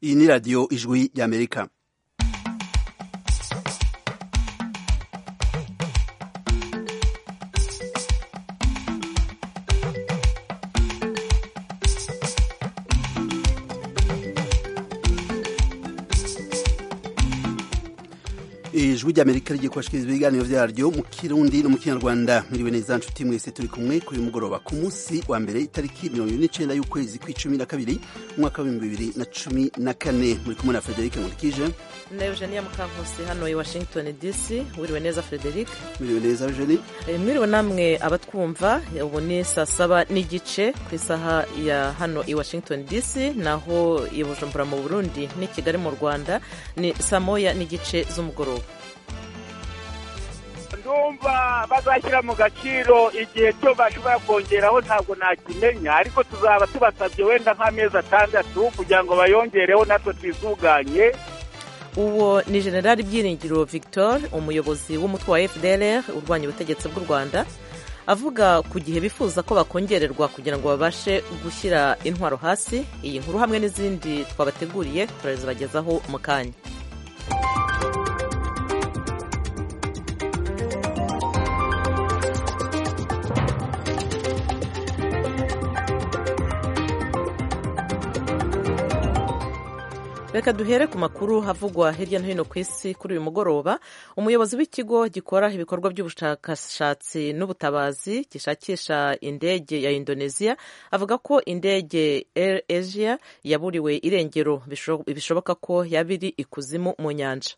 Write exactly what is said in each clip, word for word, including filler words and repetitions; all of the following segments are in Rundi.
Iyi ni radiyo ijwi y'Amerika. ijwi ry'Amerika rigiye kubashikiriza ibiganiro vyaryo mu Kirundi no mu Kinyarwanda. Mwiriwe neza nshuti mwese, turi kumwe kuri mugoroba ku munsi wa mbere itariki mirongo ine n'icenda y'ukwezi kw'icumi na kabiri umwaka w'ibihumbi bibiri na cumi na kane. Muri kumwe na Frederic Nkurikije na Eugenia Mukankusi hano i Washington D C. Mwiriwe neza Frederic. Mwiriwe neza Eugenie. E, mwiriwe namwe abatwumva. Ubu ni saa saba n'igice ku isaha ya hano i Washington D C, naho i Bujumbura mu Burundi ni Kigali mu Rwanda ni saa moya n'igice z'umugoroba. ndumva bazashyira mu gaciro igihe cyo bashobora kongeraho ntabwo nakimenya, ariko tuzaba tubasabye wenda nk'amezi atandatu kugira ngo bayongereho natwe twisuganye. Uwo ni General Byiringiro Victor, umuyobozi w'umutwe wa F D L R urwanya ubutegetsi bw'u Rwanda, avuga ku gihe bifuza ko bakongererwa kugira ngo babashe gushyira intwaro hasi. Iyi nkuru hamwe n'izindi twabateguriye turazibagezaho mu kanya. Reka duhere ku makuru havugwa hirya no hino ku isi kuri uyu mugoroba. Umuyobozi w'ikigo gikora ibikorwa by'ubushakashatsi n'ubutabazi gishakisha indege ya Indonesia avuga ko indege Air Asia yaburiwe irengero, bishoboka ko yabiri ikuzimu mu nyanja.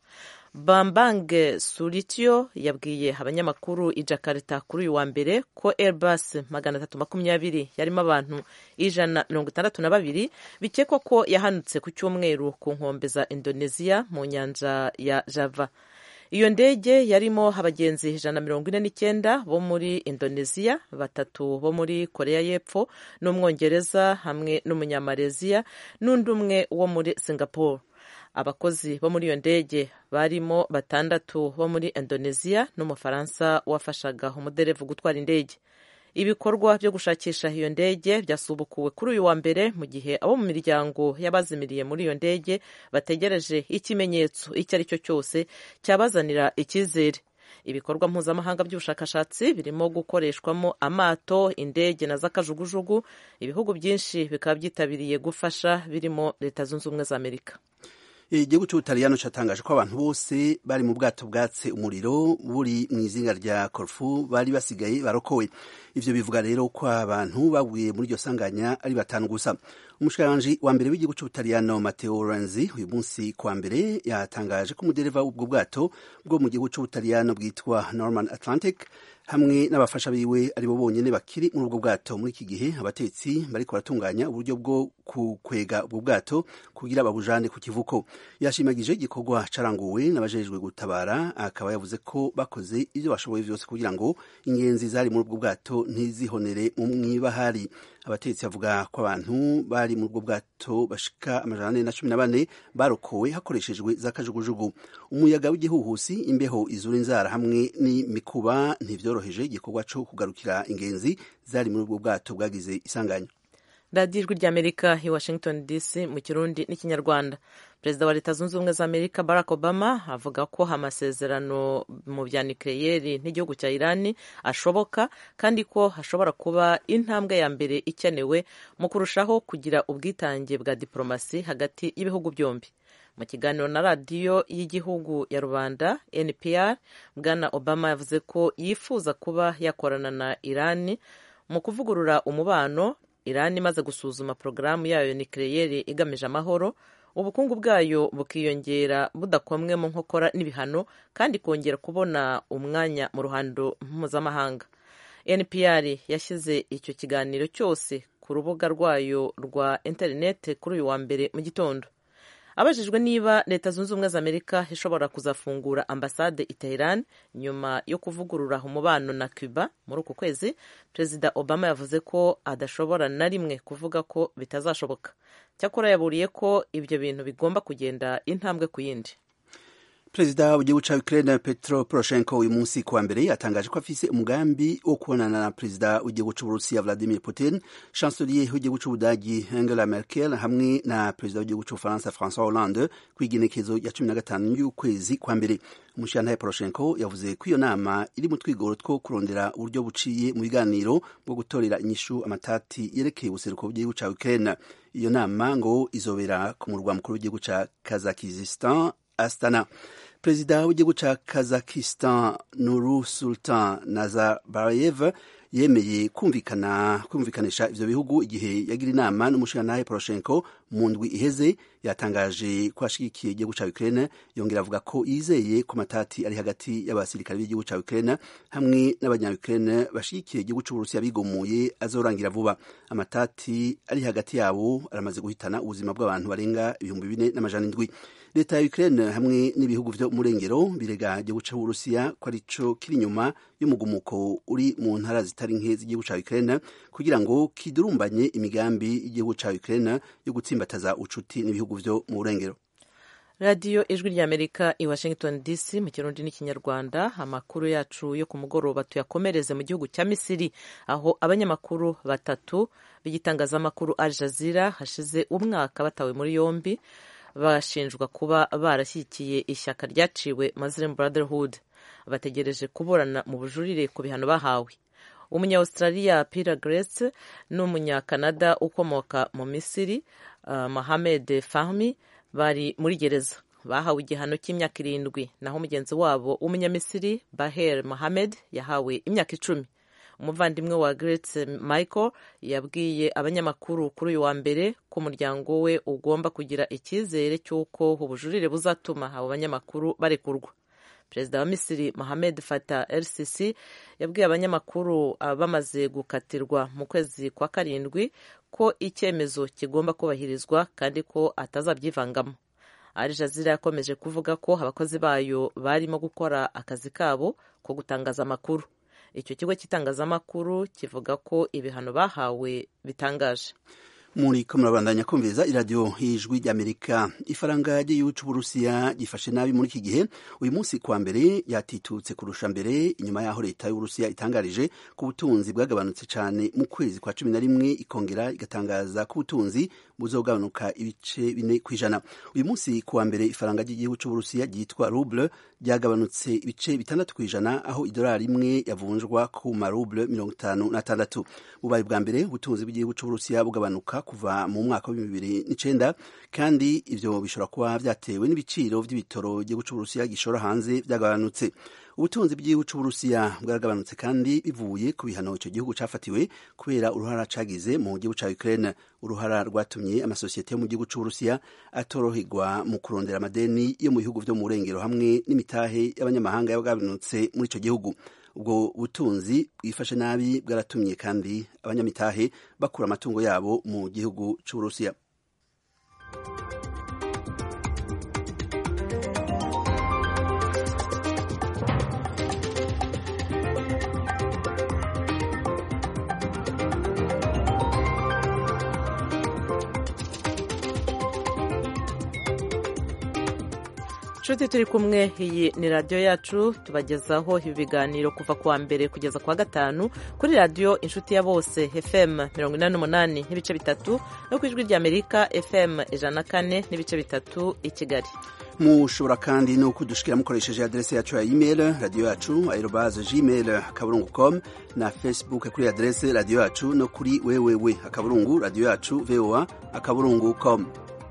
Bambang Surityo yabwiye abanyamakuru i Jakarta kuri uyu wa mbere ko Airbus magana atatu makumyabiri yarimo abantu ijana mirongo itandatu na babiri bikekwa ko yahanutse ku cyumweru ku nkombe za Indonesia mu nyanja ya Java. Iyo ndege yarimo abagenzi ijana mirongo ine n'icyenda bo muri Indonesia, batatu bo muri Korea y'Epfo n'Umwongereza hamwe n'Umunyamalaysia n'undi umwe wo muri Singapore. Abakozi bo muri iyo ndege barimo batandatu bo muri Indonesia n'Umufaransa wafashaga umuderevu gutwara indege. Ibikorwa byo gushakisha iyo ndege byasubukuwe kuri uyu wa mbere mu gihe abo mu miryango y'abazimiriye muri iyo ndege bategereje ikimenyetso icyo ari cyo cyose cyabazanira icyizere. Ibikorwa mpuzamahanga by'ubushakashatsi birimo gukoreshwamo amato, indege na z'akajugujugu. Ibihugu byinshi bikaba byitabiriye gufasha, birimo Leta Zunze Ubumwe za Amerika. Igihugu cy'Ubutaliyano cyatangaje ko abantu bose bari mu bwato bwatse umuriro buri mu izinga rya Corfu bari basigaye barokowe. Ivyo bivuga rero ko abantu baguye muri iryo sanganya ari batanu gusa. Umushikiranganji wa mbere w'igihugu cy'Ubutaliyano Matteo Renzi uyu munsi kwa mbere yatangaje ko umudereva w'ubwo bwato bwo mu gihugu cy'Ubutaliyano bwitwa Norman Atlantic hamwe n'abafasha biwe aribo bonyene bakiri muri ubwo bwato. Muri iki gihe abatetsi bariko baratunganya uburyo bwo kukwega ubwo bwato kugira babujane ku kivuko. Yashimagije igikorwa caranguwe n'abajejwe gutabara, akaba yavuze ko bakoze ivyo bashoboye vyose kugira ngo ingenzi zari muri ubwo bwato ntizihonere mu mwibahari. Abatetsi bavuga ko abantu bari muri ubwo bwato bashika amajana ane na cumi na bane barokowe hakoreshejwe z'akajugujugu. Umuyaga w'igihuhusi, imbeho izura inzara hamwe n'imikuba ntivyoroheje igikorwa co kugarukira ingenzi zari muri ubwo bwato bwagize isanganya. Radiyo Ijwi ry'Amerika i Washington D C mu Kirundi n'Ikinyarwanda. Perezida wa Leta Zunze Ubumwe za Amerika Barack Obama avuga ko amasezerano mu bya nucleaire n'igihugu cya Iran ashoboka kandi ko hashobora kuba intambwe ya mbere ikenewe mu kurushaho kugira ubwitange bwa diplomasi hagati y'ibihugu byombi. Mu kiganiro na radiyo y'igihugu ya rubanda N P R, Bwana Obama yavuze ko yifuza kuba yakorana na Iran mu kuvugurura umubano. Iran imaze gusuzuma porogaramu yayo nucleaire igamije amahoro, ubukungu bwayo bukiyongera budakomwe mu nkokora n'ibihano kandi kongera kubona umwanya mu ruhando mpuzamahanga. N P R yashyize icyo kiganiro cyose ku rubuga rwayo rwa internet kuri uyu wa mbere mu gitondo. Abajijwe niba Leta Zunze Ubumwe za Amerika ishobora kuzafungura ambasade i Tehran nyuma yo kuvugurura umubano na Cuba muri uku kwezi, Perezida Obama yavuze ko adashobora na rimwe kuvuga ko bitazashoboka. Cyakora yaburiye ko ibyo bintu bigomba kugenda intambwe ku yindi. Perezida w'igihugu ca Ukraine Petro Poroshenko uyu munsi kuwa mbere yatangaje ko afise umugambi wo kubonana na perezida w'igihugu c'Uburusiya Vladimir Putin, chancelier w'igihugu c'Ubudagi Angela Merkel hamwe na perezida w'igihugu c'Ubufaransa François Hollande kw'igenekezo ya cumi na gatanu y'ukwezi kwa mbere. Umushikirantahe Poroshenko yavuze ko iyo nama iri mu twigoro two kurondera uburyo buciye mu biganiro bwo gutorera inyishu amatati yerekeye ubuseruko bw'igihugu ca Ukraine. Iyo nama ngo izobera ku murwa mukuru w'igihugu ca Kazakhstan Astana. Perezida w'igihugu ca Kazakhstan Nursultan Nazarbayev yemeye kumvikana kumvikanisha ivyo bihugu igihe yagira inama n'umushikirantahe Poroshenko mu ndwi iheze. Yatangaje ko ashigikiye igihugu ca Ukraine, yongera avuga ko yizeye ku matati ari hagati y'abasirikare b'igihugu ca Ukraine hamwe n'abanya-Ukraine bashigikiye igihugu c'Uburusiya bigomuye azorangira vuba. Amatati ari hagati yabo aramaze guhitana ubuzima bw'abantu barenga ibihumbi bine n'amajana indwi. Leta ya Ukraine hamwe n'ibihugu vyo mu rengero birega igihugu c'Uburusiya ko arico kiri inyuma y'umugumuko uri mu ntara zitari nke z'igihugu ca Ukraine kugira ngo kidurumbanye imigambi y'igihugu ca Ukraine yo gutsimbataza ucuti n'ibihugu vyo mu rengero. radiyo ijwi ry'Amerika i Washington D C mu kirundi n'ikinyarwanda. Amakuru yacu yo ku mugoroba tuyakomereze mu gihugu cya Misiri, aho abanyamakuru batatu b'igitangazamakuru Al Jazeera hashize umwaka batawe muri yombi bashinjwa kuba barashyigikiye ishyaka ryaciwe Muslim Brotherhood. Bategereje kuburana mu bujurire ku bihano bahawe. Umunya-Australia Peter Grace n'umunyakanada ukomoka mu Misiri uh, Mohamed Fahmy bari muri gereza, bahawe igihano cy'imyaka irindwi, naho mugenzi wabo w'umunyamisiri Baher Mohamed yahawe imyaka icumi. Umuvandimwe wa Grace Michael yabwiye abanyamakuru kuri uyu wa mbere ko umuryango we ugomba kugira icyizere cy'uko ubujurire buzatuma abo banyamakuru barekurwa. Perezida wa Misiri Mohamed Fattah el-Sisi yabwiye abanyamakuru bamaze gukatirwa mu kwezi kwa karindwi ko icyemezo kigomba kubahirizwa kandi ko atazabyivangamo. Al Jazeera yakomeje kuvuga ko abakozi bayo barimo gukora akazi kabo ko gutangaza amakuru. Icyo kigo cy'itangazamakuru kivuga ko ibihano bahawe bitangaje. Muri ko murabandanya kumviriza iradiyo y'ijwi ry'Amerika. Ifaranga ry'igihugu c'Uburusiya gifashe nabi muri iki gihe. Uyu munsi kwa mbere yatitutse kurusha mbere, inyuma yaho leta y'Uburusiya itangarije ko ubutunzi bwagabanutse cyane mu kwezi kwa cumi na rimwe, ikongera igatangaza ko ubutunzi buzogabanuka ibice bine kw'ijana. Uyu munsi kwa mbere ifaranga ry'igihugu c'Uburusiya ryitwa ruble ryagabanutse ibice bitandatu kw'ijana, aho idolari imwe yavunjwa ku maruble mirongo itanu n'atandatu. Bubaye bwa mbere ubutunzi bw'igihugu c'Uburusiya bugabanuka kuva mu mwaka wa bibiri n'icenda, kandi ivyo bishobora kuba vyatewe n'ibiciro vy'ibitoro igihugu c'Uburusiya gishora hanze vyagabanutse. Ubutunzi bw'igihugu c'Uburusiya bwaragabanutse kandi bivuye ku bihano ico gihugu cafatiwe kubera uruhara cagize mu gihugu ca Ukraine. Uruhara rwatumye amasosiyete yo mu gihugu c'Uburusiya atoroherwa mu kurondera amadeni yo mu bihugu vyo mu rengero hamwe n'imitahe y'abanyamahanga yagabanutse muri ico gihugu. Ubwo butunzi bwifashe nabi bwaratumye kandi abanyamitahe bakura amatungo yabo mu gihugu c'Uburusiya. Nshuti turi kumwe, iyi ni radiyo yacu, tubagezaho ibi biganiro kuva kuwa mbere kugeza kuwa gatanu kuri radiyo Inshuti ya Bose F M mirongo inani n'umunani n'ibice bitatu no ku ijwi ry'Amerika F M ijana na kane n'ibice bitatu i Kigali. Mushobora kandi no kudushikira mukoresheje adresse yacu ya email radio yacu arobase gmail akaburungu com na Facebook kuri adresse radio yacu no kuri www akaburungu radio yacu voa akaburungu com.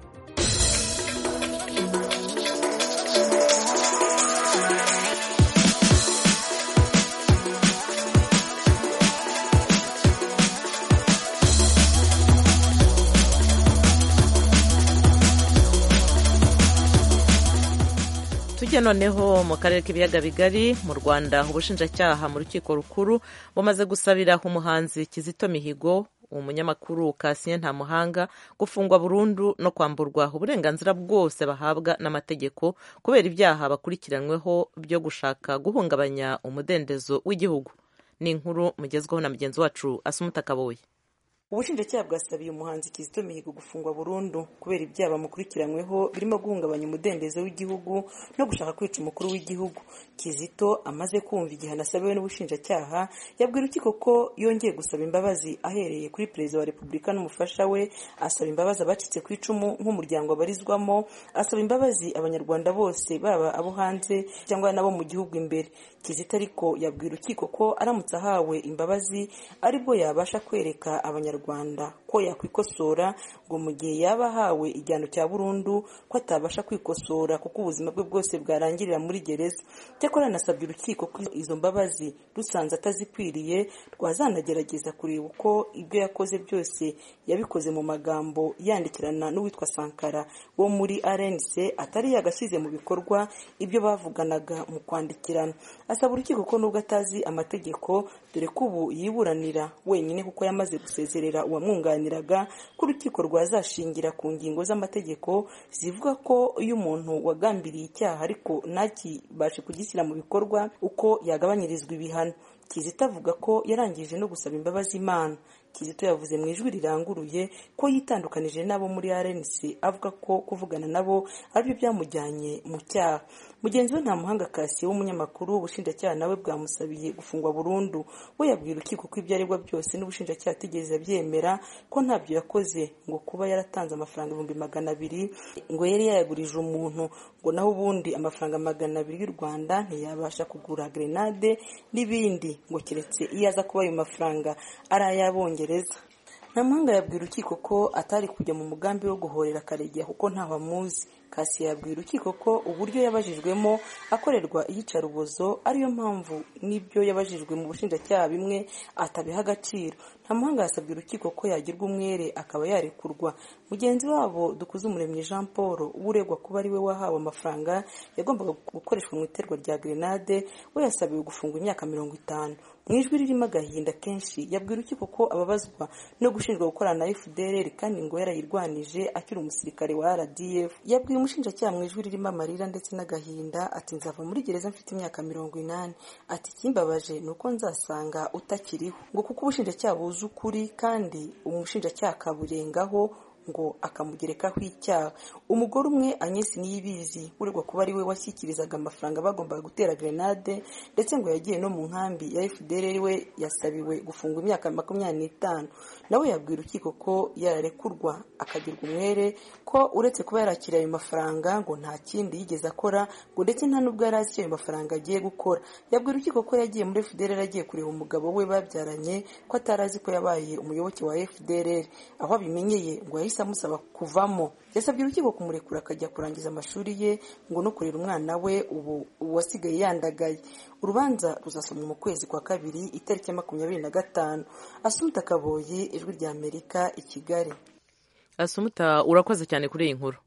Tujya noneho mu karere k'ibiyaga bigari. Mu Rwanda ubushinjacyaha mu rukiko rukuru bumaze gusabira umuhanzi Kizito Mihigo, umunyamakuru Cassien Ntamuhanga gufungwa burundu no kwamburwa uburenganzira bwose bahabwa n'amategeko kubera ibyaha bakurikiranyweho byo gushaka guhungabanya umudendezo w'igihugu. Ni inkuru mugezweho na mugenzi wacu Asumuta Kaboye. ubushinjacyaha bwasabiye umuhanzi Kizito Mihigo gufungwa burundu kubera ibyaha bamukurikiranyweho birimo guhungabanya umudendezo w'igihugu no gushaka kwica umukuru w'igihugu. Kizito amaze kumva igihano asabiwe n'ubushinjacyaha yabwira urukiko ko yongeye gusaba imbabazi ahereye kuri perezida wa repubulika n'umufasha we, asaba imbabazi abacitse ku icumu nk'umuryango abarizwamo, asaba imbabazi abanyarwanda bose baba abo hanze cyangwa nabo mu gihugu imbere. Kizito ariko yabwira urukiko ko aramutse ahawe imbabazi aribwo yabasha kwereka abanyarwanda Rwanda ko yakwikosora, ngo mu gihe yaba ahawe igihano cya burundu ko atabasha kwikosora kuko ubuzima bwe bwose bwarangirira muri gereza. Cyakora yanasabye urukiko ko izo mbabazi rusanze atazikwiriye rwazanagerageza kureba uko ibyo yakoze byose yabikoze mu magambo yandikirana n'uwitwa Sankara wo muri R N C atari yagashyize mu bikorwa ibyo bavuganaga mu kwandikirana. Asaba urukiko ko nubwo atazi amategeko, dore ko ubu yiburanira wenyine kuko yamaze gusezerera uwamwunganiraga, ko urukiko rwazashingira ku ngingo z'amategeko zivuga ko iyo umuntu wagambiriye icyaha ariko ntakibashe kugishyira mu bikorwa uko yagabanyirizwa ibihano. Kizito avuga ko yarangije no gusaba imbabazi Imana. Kizito yavuze mu ijwi riranguruye ko yitandukanije nabo muri R N C, avuga ko kuvugana nabo aribyo byamujyanye mu cyaha. Mugenzi we Ntamuhanga Cassien w'umunyamakuru w'ubushinjacyaha nawe bwamusabiye gufungwa burundu. We yabwira urukiko ko ibyo aregwa byose n'ubushinjacyaha atigeze abyemera, ko ntabyo yakoze, ngo kuba yaratanze amafaranga ibihumbi magana abiri ngo yari yayagurije umuntu, ngo naho ubundi amafaranga magana abiri y'u Rwanda ntiyabasha kugura grenade n'ibindi, ngo keretse iyo aza kuba ayo mafaranga ari ay'Abongereza. Ntamuhanga yabwira urukiko ko atari kujya mu mugambi wo guhorera Karegeya kuko ntaho amuzi. Cassien yabwira urukiko ko uburyo yabajijwemo akorerwa iyicarubozo ariyo mpamvu n'ibyo yabajijwe mu bushinjacyaha bimwe atabiha agaciro. Ntamuhanga yasabye urukiko ko yagirwa umwere akaba yarekurwa. Mugenzi wabo Dukuzumuremyi Jean Paul uregwa kuba ari we wahawe amafaranga yagombaga gukoreshwa mu iterwa rya grenade, we yasabiwe gufungwa imyaka mirongo itanu. Mu ijwi ririmo agahinda kenshi yabwira urukiko ko ababazwa no gushinjwa gukorana na F D L R kandi ngo yarayirwanije akiri umusirikare wa R D F. Yabwiye umushinjacyaha mu ijwi ririmo amarira ndetse n'agahinda ati nzava muri gereza mfite imyaka mirongo inani, ati kimbabaje nuko nzasanga utakiriho, ngo kuko ubushinjacyaha buzi ukuri kandi umushinjacyaha akaburengaho ngo akamugerekaho icyaha. Umugore umwe Agnes Niyibizi uregwa kuba ari we washyikirizaga amafaranga bagombaga gutera grenade ndetse ngo yagiye no mu nkambi ya F D L R we yasabiwe gufungwa imyaka makumyabiri n'itanu. Nawe yabwira urukiko ko yararekurwa akagirwa umwere, ko uretse kuba yarakiriye ayo mafaranga ngo nta kindi yigeze akora, ngo ndetse nta nubwo yari azi ayo mafaranga agiye gukora. Yabwira urukiko ko yagiye muri F D L R agiye kureba umugabo we babyaranye, ko atarazi ko yabaye umuyoboke wa F D L R. Aho abimenyeye ngo yahise amusaba kuvamo. Yasabye urukiko kumurekura akajya kurangiza amashuri ye ngo no kurera umwana we ubu wasigaye yandagaye. Urubanza ruzasomwa mu kwezi kwa kabiri itariki ya makumyabiri na gatanu. Asumta Kaboyi, Ijwi rya Amerika, i Kigali. Asumta, urakoze cyane kuri iyi nkuru.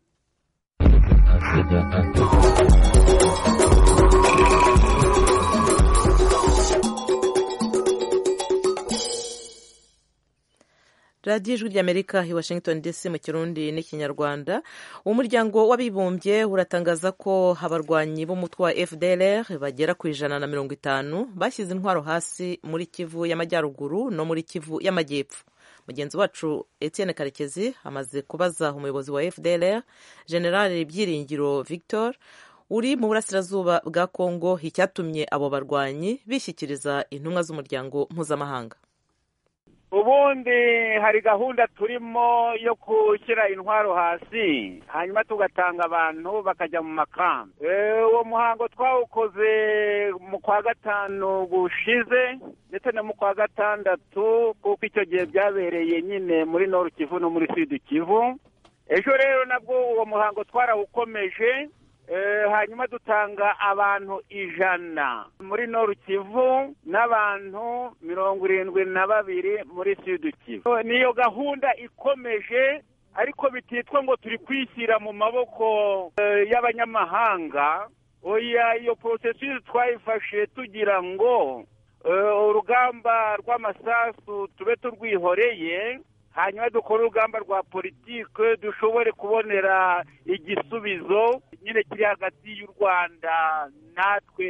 Radio Ijwi ry'Amerika i Washington D C mu Kirundi n'Ikinyarwanda. Umuryango w'abibumbye uratangaza ko abarwanyi b'umutwe wa F D L R bagera ku ijana na mirongo itanu bashyize intwaro hasi muri Kivu y'Amajyaruguru no muri Kivu y'Amajyepfo. Mugenzi wacu Etienne Karekezi amaze kubaza umuyobozi wa F D L R General Byiringiro Victor uri mu burasirazuba bwa Kongo icyatumye abo barwanyi bishyikiriza intumwa z'umuryango mpuzamahanga. Ubundi hari gahunda turimo yo gushyira intwaro hasi hanyuma tugatanga abantu bakajya mu makambi. Uwo muhango twawukoze mu kwa gatanu gushize ndetse no mu kwa gatandatu kuko icyo gihe byabereye nyine muri Nord Kivu no muri Sud Kivu. Ejo rero nabwo uwo muhango twarawukomeje, hanyuma dutanga abantu ijana muri Nord Kivu n'abantu mirongo irindwi na babiri muri Sud Kivu. Niyo gahunda ikomeje, ariko bititwa ngo turi kwishyira mu maboko y'abanyamahanga. Oya, iyo processus twayifashe tugira ngo urugamba rw'amasasu tube turwihoreye, hanyuma dukora urugamba rwa politike dushobore kubonera igisubizo nyine kiri hagati y'u Rwanda natwe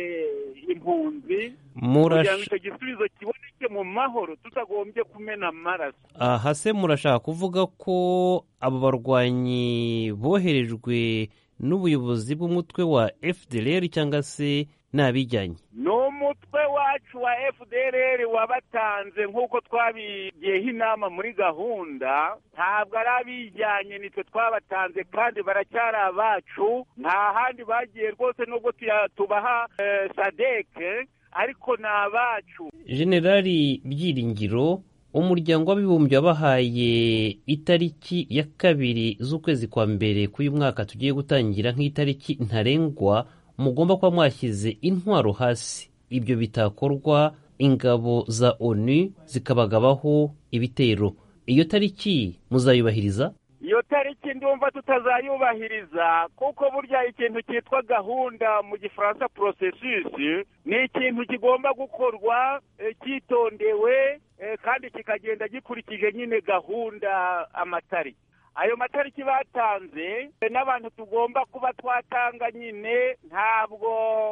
impunzi Murash... kugira ngo icyo gisubizo kiboneke mu mahoro tutagombye kumena amaraso. aha se murashaka kuvuga ko abo barwanyi boherejwe n'ubuyobozi bw'umutwe wa F D L R cyangwa se n'abijyanye? Ni umutwe wacu wa F D L R wabatanze nk'uko twabigiyeho inama muri gahunda, ntabwo ari abijyanye, nitwe twabatanze kandi baracyari abacu, nta handi bagiye rwose nubwo tubaha eh, sadeke ariko ni abacu. Generali Byiringiro, umuryango w'abibumbye wabahaye itariki ya kabiri z'ukwezi kwa mbere k'uyu mwaka tugiye gutangira nk'itariki ntarengwa mugomba kuba mwashyize intwaro hasi. Ibyo bitakorwa ingabo za ONU zikabagabaho ibitero. Iyo tariki muzayubahiriza? Iyo tariki ndumva tutazayubahiriza kuko burya ikintu cyitwa gahunda mu gifaransa processus ni ikintu kigomba gukorwa e, cyitondewe e, kandi kikagenda gikurikije nyine gahunda amatariki. Ayo matariki batanze n'abantu tugomba kuba twatanga nyine, ntabwo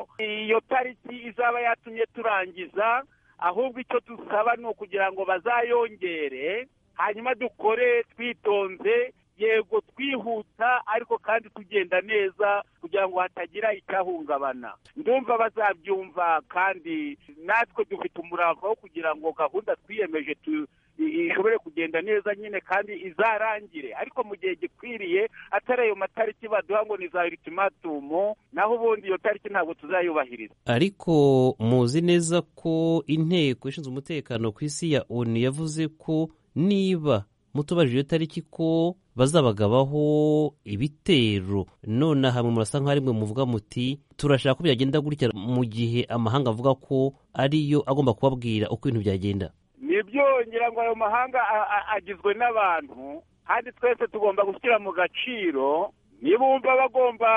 iyo tariki izaba yatumye turangiza, ahubwo icyo dusaba ni ukugira ngo bazayongere, hanyuma dukore twitonze, yego twihuta ariko kandi tugenda neza kugira ngo hatagira icyahungabana. Ndumva bazabyumva kandi natwe dufite umurava wo kugira ngo gahunda twiyemeje tu ishobore kugenda neza nyine kandi izarangire, ariko mu gihe gikwiriye, atari ayo matariki baduha ngo ni za ultimatum, naho ubundi iyo tariki ntabwo tuzayubahiriza. Ariko muzi neza ko inteko ishinzwe umutekano ku isi ya ONU yavuze ko niba mutubajije iyo tariki ko bazabagabaho ibitero. None hamwe murasa nk'aho rimwe muvuga muti turashaka ko byagenda gutya, mu gihe amahanga avuga ko ariyo agomba kubabwira uko ibintu byagenda. Nibyo, ngira ngo ayo mahanga agizwe n'abantu kandi twese tugomba gushyira mu gaciro. Nibumva bagomba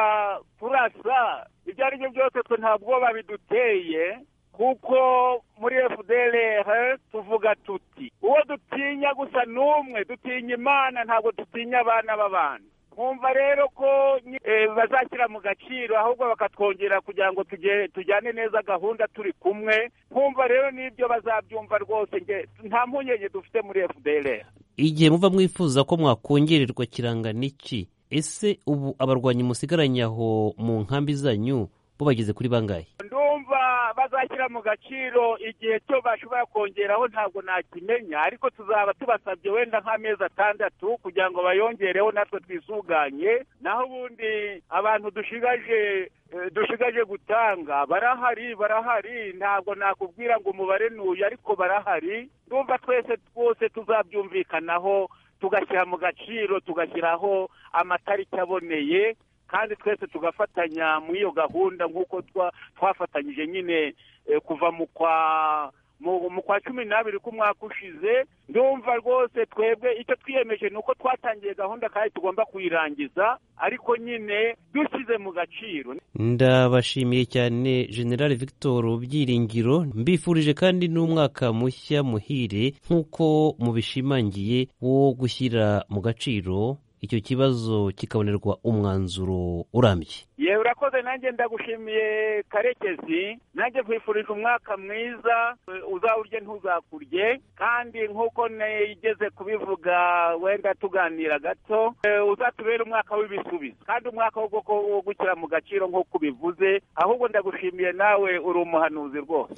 kurasa ibyo ari byo byose, twe ntabwo babiduteye, kuko muri F D L R tuvuga tuti uwo dutinya gusa n'umwe, dutinya Imana, ntabwo dutinya abana b'abantu. Nkumva rero ko e, bazashyira mu gaciro ahubwo bakatwongera kugira ngo tujye tujyane neza gahunda turi kumwe. Nkumva rero n'ibyo bazabyumva rwose, nge nta mpungenge dufite muri F D L R. Igihe muva mwifuza ko mwakongererwa kirangana iki? Ese ubu abarwanyi musigaranye aho mu nkambi zanyu bo bageze kuri bangahe? Ndumva bazashyira mu gaciro igihe cyo bashobora kongeraho ntabwo nakimenya, ariko tuzaba tubasabye wenda nk'amezi atandatu kugira ngo bayongereho natwe twisuganye. Naho ubundi abantu dushigaje dushigaje gutanga barahari barahari ntabwo nakubwira ngo umubare n'uyu, ariko barahari. Ndumva twese twose tuzabyumvikanaho, tugashyira mu gaciro, tugashyiraho amatariki aboneye, kandi twese tugafatanya muri iyo gahunda nk'uko twafatanyije nyine kuva mu kwa mu kwa cumi n'abiri k'umwaka ushize. Ndumva rwose twebwe icyo twiyemeje ni uko twatangiye gahunda kandi tugomba kuyirangiza, ariko nyine dushyize mu gaciro. Ndabashimiye cyane General Victor Byiringiro, mbifurije kandi n'umwaka mushya muhire nk'uko mubishimangiye wo gushyira mu gaciro icyo kibazo kikabonerwa umwanzuro urambye. Yewe urakoze, nanjye ndagushimiye Karekezi, nanjye nkwifurije umwaka mwiza, uzawurye ntuzakurye, kandi nk'uko nigeze kubivuga wenda tuganira gato, uzatubera umwaka w'ibisubizo kandi umwaka wo gushyira mu gaciro nk'uko ubivuze. Ahubwo ndagushimiye, nawe uri umuhanuzi rwose.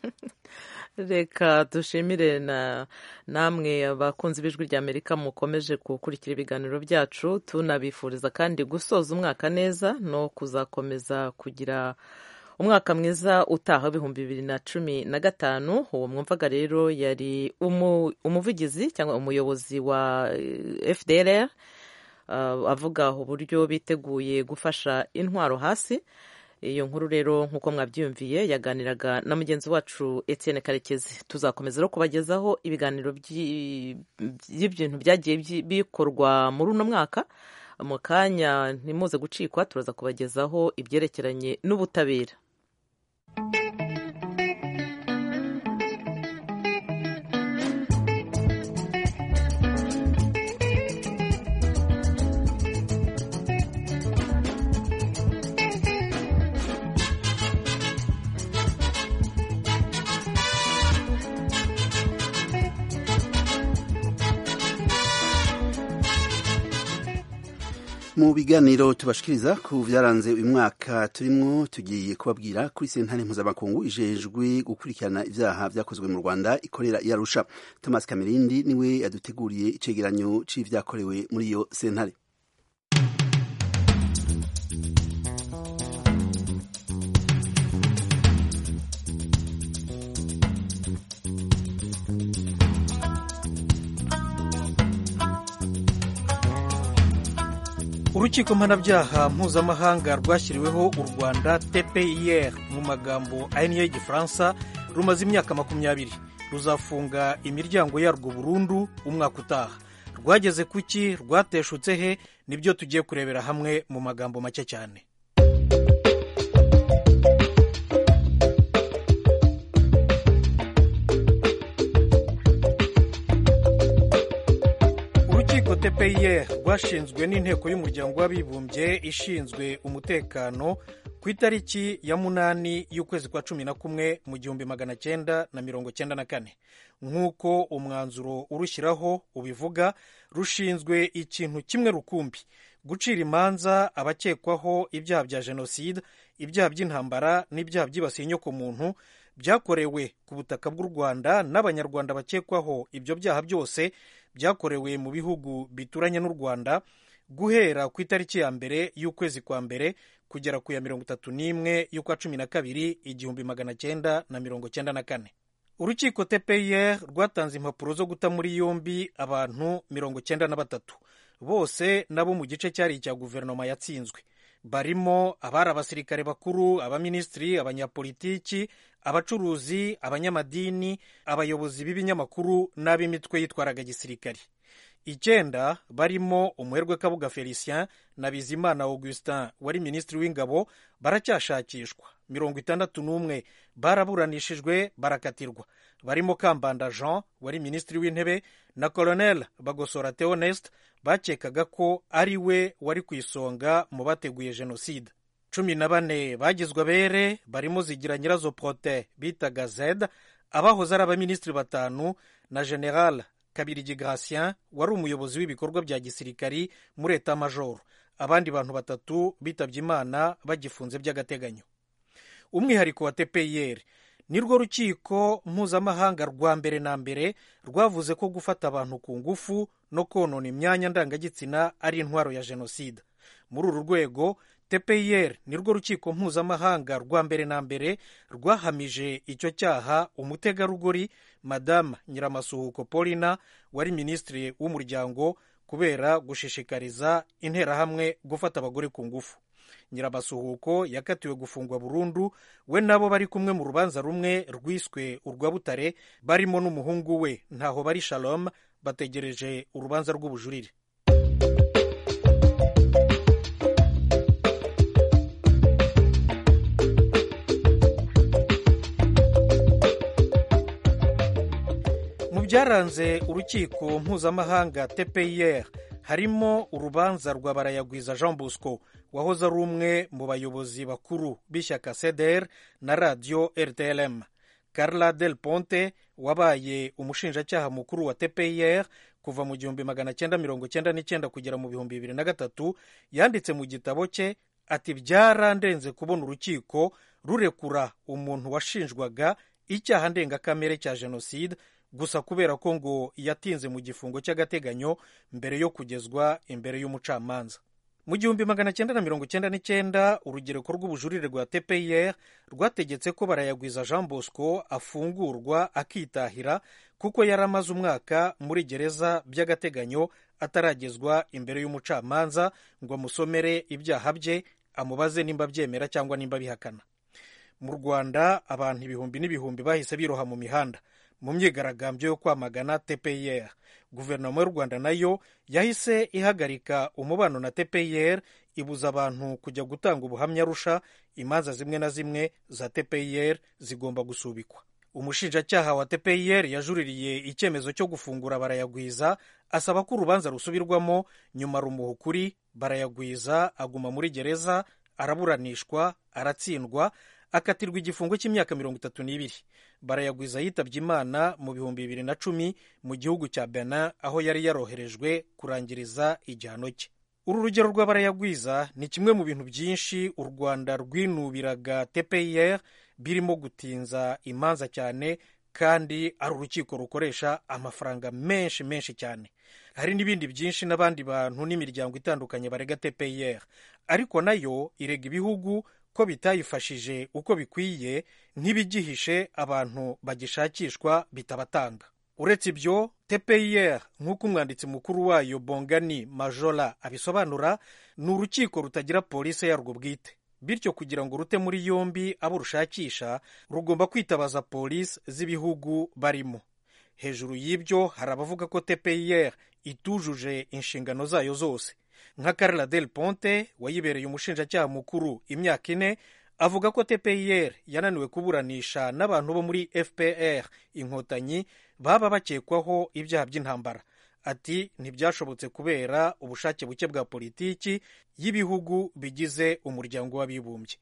Reka dushimire na namwe abakunzi b'ijwi rya Amerika mukomeje gukurikira ibiganiro byacu, tunabifuriza kandi gusoza umwaka neza no kuzakomeza kugira umwaka mwiza utaha w'ibihumbi bibiri na cumi na gatanu. Uwo mwumvaga rero yari umu, umuvugizi cyangwa umuyobozi wa F D L R uh, avuga uburyo biteguye gufasha intwaro hasi. Iyo nkuru rero nk'uko mwabyumviye yaganiraga na mugenzi wacu Etienne Karekezi. Tuzakomeza rero kubagezaho ibiganiro by'ibintu byagiye bikorwa muri uno mwaka. Mu kanya ntimuze gucikwa, turaza kubagezaho ibyerekeranye n'ubutabera. mu biganiro tubashikiriza ku vyaranze uyu mwaka turimwo tugiye kubabwira kuri sentare mpuzamakungu ijejwe gukurikirana ivyaha vyakozwe mu Rwanda ikorera i Arusha. Thomas Kamirindi niwe yaduteguriye icegeranyo c'ivyakorewe muri iyo sentare. urukiko mpanabyaha mpuzamahanga rwashyiriweho u Rwanda T P I R mu magambo ahinnye y'igifaransa rumaze imyaka makumyabiri ruzafunga imiryango yarwo burundu umwaka utaha. Rwageze kuki, rwateshutse he, nibyo tugiye kurebera hamwe mu magambo make cyane. T P I R rwashinzwe n'inteko y'umuryango w'abibumbye ishinzwe umutekano ku itariki ya munani y'ukwezi kwa cumi na kumwe mu gihumbi magana cyenda na mirongo cyenda na kane. Nk'uko umwanzuro urushyiraho ubivuga, rushinzwe ikintu kimwe rukumbi: gucira imanza abakekwaho ibyaha bya jenoside, ibyaha by'intambara n'ibyaha byibasiye inyokomuntu byakorewe ku butaka bw'u Rwanda n'abanyarwanda bakekwaho ibyo byaha byose byakorewe mu bihugu bituranye n'u Rwanda guhera ku itariki ya mbere y'ukwezi kwa mbere kugera ku ya mirongo itatu n'imwe y'ukwa cumi na kabiri igihumbi magana cyenda na mirongo cyenda na kane. Urukiko T P I R rwatanze impapuro zo guta muri yombi abantu mirongo cyenda na batatu, bose nabo mu gice cyari icya guverinoma yatsinzwe. Barimo abari abasirikare bakuru, abaminisitiri, abanyapolitiki, abacuruzi, abanyamadini, abayobozi b'ibinyamakuru n'ab'imitwe yitwaraga gisirikari. Icyenda barimo umuherwe Kabuga Felicien na Bizimana Augustin wari minisitiri w'ingabo baracyashakishwa. Mirongo itandatu n'umwe baraburanishijwe barakatirwa, barimo Kambanda Jean wari minisitiri w'intebe na Colonel Bagosora Theoneste bakekaga ko ari we wari ku isonga mu bateguye jenoside. Cumi na bane bagizwe abere, barimo Zigira Nyirazo Prote bitaga Z, abahoze ari abaminisitiri batanu na General Kabirigi Gratien wari umuyobozi w'ibikorwa bya gisirikari muri Etat Major. Abandi bantu batatu bitabye Imana bagifunze by'agateganyo. Umwihariko wa T P I R ni rwo rukiko mpuzamahanga rwa mbere na mbere rwavuze ko gufata abantu ku ngufu no konona imyanya ndangagitsina ari intwaro ya jenoside. Muri uru rwego T P I R ni rwo rukiko mpuzamahanga rwa mbere na mbere rwahamije icyo cyaha umutegarugori Madame Nyiramasuhuko Paulina wari minisitiri w'umuryango kubera gushishikariza interahamwe gufata abagore ku ngufu. Nyiramasuhuko yakatiwe gufungwa burundu, we nabo bari kumwe mu rubanza rumwe rwiswe urwa Butare, barimo n'umuhungu we Ntaho bari Shalom, bategereje urubanza rw'ubujurire. Mu byaranze urukiko mpuzamahanga T P I R harimo urubanza rwa Barayagwiza Jean Bosco wahoze ari umwe mu bayobozi bakuru b'ishyaka C D R na radio R T L M. Carla Del Ponte wabaye umushinjacyaha mukuru wa T P I R kuva mu gihumbi magana cyenda mirongo cyenda n'icyenda kugera mu bihumbi bibiri na gatatu, yanditse mu gitabo cye ati byarandenze kubona urukiko rurekura umuntu washinjwaga icyaha ndengakamere cya jenoside gusa kubera ko ngo yatinze mu gifungo cy'agateganyo mbere yo kugezwa imbere y'umucamanza. Mu gihumbi magana cyenda na mirongo cyenda n'icyenda urugereko rw'ubujurire rwa T P I R rwategetse ko Barayagwiza Jean Bosco afungurwa akitahira kuko yari amaze umwaka muri gereza by'agateganyo ataragezwa imbere y'umucamanza ngo amusomere ibyaha bye, amubaze nimba byemera cyangwa nimba bihakana. Mu Rwanda abantu ibihumbi n'ibihumbi bahise biroha mu mihanda mu myigaragambyo yo kwamagana T P I R. Guverinoma y'u Rwanda nayo yahise ihagarika umubano na T P I R, ibuza abantu kujya gutanga ubuhamya Arusha, imanza zimwe na zimwe za T P I R zigomba gusubikwa. Umushinjacyaha wa T P I R yajuririye icyemezo cyo gufungura Barayagwiza, asaba ko urubanza rusubirwamo, nyuma rumuha ukuri. Barayagwiza aguma muri gereza, araburanishwa, aratsindwa, akatirwa igifungo cy'imyaka mirongo itatu n'ibiri. Barayagwiza yitabye Imana mu bihumbi bibiri na cumi mu gihugu cya Benin, aho yari yaroherejwe kurangiriza igihano cye. uru rugero rw'abarayagwiza ni kimwe mu bintu byinshi u Rwanda rwinubiraga T P I R birimo gutinza imanza cyane kandi ari urukiko rukoresha amafaranga menshi menshi cyane. Hari n'ibindi byinshi n'abandi bantu n'imiryango itandukanye barega T P I R, ariko nayo irega ibihugu ko bitayifashije uko bikwiye nk'ibigihishe abantu bagishakishwa bitabatanga. Uretse ibyo, T P I R nk'uko umwanditsi mukuru wayo Bongani Majola abisobanura, ni urukiko rutagira polisi yarwo bwite, bityo kugira ngo rute muri yombi abo rushakisha rugomba kwitabaza polisi z'ibihugu barimo. Hejuru y'ibyo hari abavuga ko T P I R itujuje inshingano zayo zose, nka Carla Del Ponte wayibereye umushinjacyaha mukuru imyaka ine, avuga ko T P I R yananiwe kuburanisha n'abantu bo muri F P R inkotanyi baba bakekwaho ibyaha by'intambara. Ati ntibyashobotse kubera ubushake buke bwa politiki y'ibihugu bigize umuryango w'abibumbye.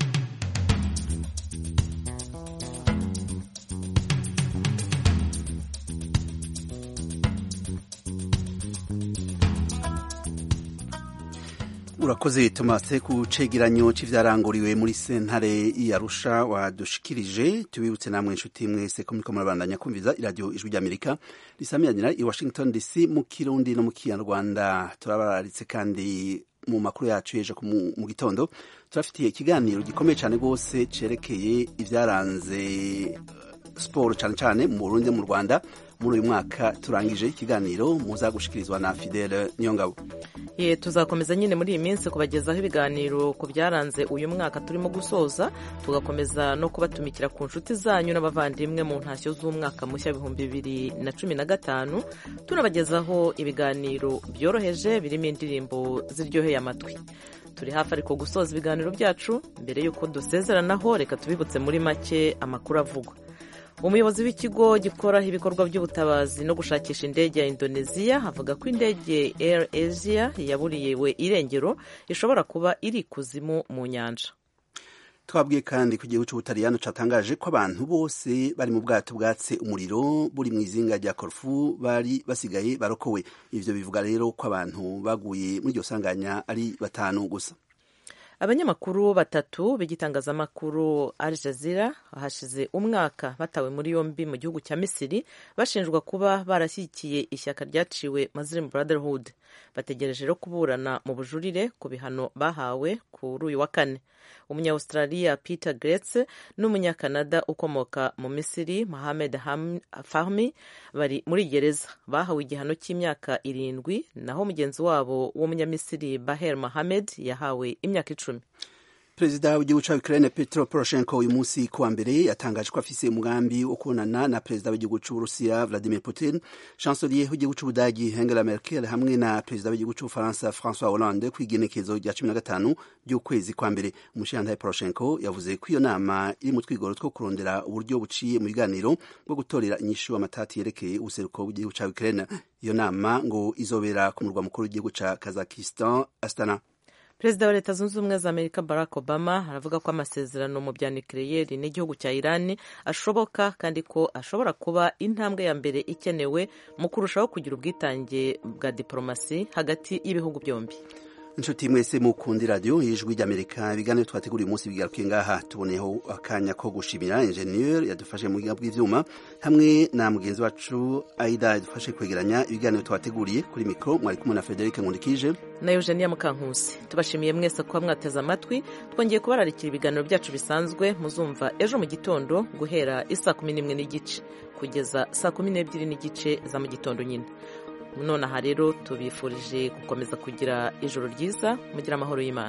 Urakoze Tomase ku cegeranyo c'ivyaranguriwe muri sentare y'Arusha wadushikirije. Tubibutse namwe inshuti mwese ko muriko murabandanya kumviza iradiyo Ijwi ry'Amerika risamiranira i Washington D C mu Kirundi no mu Kinyarwanda. Turabararitse kandi mu makuru yacu yeje mu gitondo turafitiye ikiganiro gikomeye cyane rwose cerekeye ivyaranze sport cyane cyane mu Burundi mu Rwanda muri uyu mwaka turangije. Ikiganiro muza gushikirizwa na Fidele Niyongabo. Ye tuzakomeza nyine muri iyi minsi kubagezaho ibiganiro ku byaranze uyu mwaka turimo gusoza, tugakomeza no kubatumikira ku nshuti zanyu n'abavandimwe mu ntashyo z'umwaka mushya ibihumbi bibiri na cumi na gatanu, tunabagezaho ibiganiro byoroheje birimo indirimbo ziryoheye amatwi. Turi hafi ariko gusoza ibiganiro byacu. Mbere y'uko dusezeranaho, reka tubibutse muri make amakuru avugwa. Umuyobozi w'ikigo gikora ibikorwa by'ubutabazi no gushakisha indege ya Indonesia avuga ko indege Air Asia yaburiyewe irengero ishobora kuba iri kuzimu mu nyanja. Twabwiye kandi ku gihugu cy'Ubutaliyano catangaje ko abantu bose bari mu bwato bwatse umuriro buri mu izinga rya Corfu bari basigaye barokowe. Ivyo bivuga rero ko abantu baguye muri iryo sanganya ari batanu gusa. Abanyamakuru batatu b'igitangazamakuru Al Jazeera hashize umwaka batawe muri yombi mu gihugu cya Misiri bashinjwa kuba barashyigikiye ishyaka ryaciwe Muslim Brotherhood. Bategereje rero kuburana mu bujurire ku bihano bahawe kuri uyu wa kane. Umunya-Australia Peter Gretz n'Umunyakanada ukomoka mu Misiri Mohamed Fahmy bari muri gereza, bahawe igihano cy'imyaka irindwi, naho mugenzi wabo w'Umunyamisiri Baher Mohamed yahawe imyaka icumi. Perezida w'igihugu cya Ukraine Petro Poroshenko uyu munsi kuwa mbere yatangaje ko afise umugambi wo kubonana na perezida w'igihugu c'Uburusiya Vladimir Putin, chancelier w'igihugu c'Ubudagi Angela Merkel hamwe na perezida w'igihugu c'Ubufaransa François Hollande kw'igenekezo rya cumi na gatanu ry'ukwezi kwa mbere. Umushikiranganji Poroshenko yavuze ko iyo nama iri mu twigoro two kurondera uburyo buciye mu biganiro bwo gutorera inyishu amatati yerekeye ubuseruko bw'igihugu cya Ukraine. Iyo nama ngo izobera ku murwa mukuru w'igihugu ca Kazakhstan Astana. Perezida wa Leta Zunze Ubumwe za Amerika Barack Obama aravuga ko amasezerano mu bya nucleaire n'igihugu cya Iran ashoboka kandi ko ashobora kuba intambwe ya mbere ikenewe mu kurushaho kugira ubwitange bwa diplomasi hagati y'ibihugu byombi. Inshuti mwese mukundi radio y'Ijwi ry'Amerika, ibiganiro twateguriye umunsi bigarukiye ngaha. Tuboneyeho akanya ko gushimira ingenieur yadufashe mu bw'ibyuma bw'ivyuma hamwe na mugenzi wacu Aida yadufashe kwegeranya ibiganiro twateguriye. Kuri mikro mwari kumwe na Frederic Nkundikije na Eugenia Mukankusi. Tubashimiye mwese ko mwateze amatwi. Twongeye kubararikira ibiganiro byacu bisanzwe muzumva ejo mu gitondo guhera isa kumi n'imwe n'igice kugeza saa kumi n'ebyiri n'igice za mu gitondo nyine. Nonaha rero tubifurije gukomeza kugira ijoro ryiza, mugira amahoro y'Imana.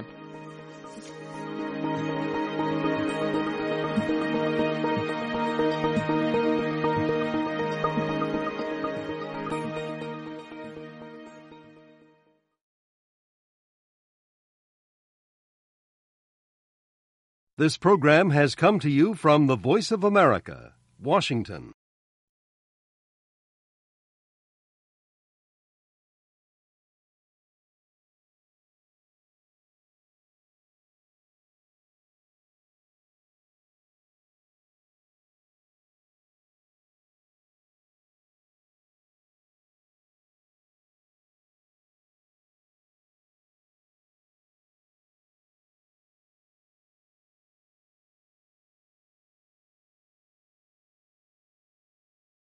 This program has come to you from the Voice of America, Washington.